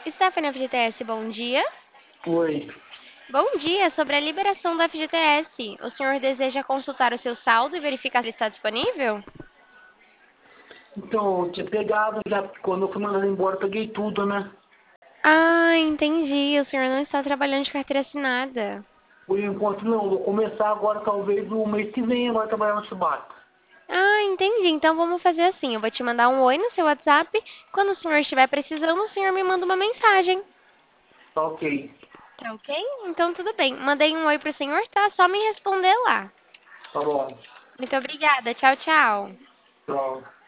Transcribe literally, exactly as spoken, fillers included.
Stephanie, F G T S, bom dia. Oi. Bom dia, sobre a liberação do F G T S. O senhor deseja consultar o seu saldo e verificar se ele está disponível? Então, eu tinha pegado já, quando eu fui mandado embora, eu peguei tudo, né? Ah, entendi. O senhor não está trabalhando de carteira assinada. Por enquanto não, vou começar agora, talvez no mês que vem, agora trabalhar no Chewbacca. Ah, entendi. Então vamos fazer assim. Eu vou te mandar um oi no seu WhatsApp. Quando o senhor estiver precisando, o senhor me manda uma mensagem. Tá ok. Tá ok? Então tudo bem. Mandei um oi pro senhor, tá? Só me responder lá. Tá bom. Muito obrigada. Tchau, tchau. Tchau.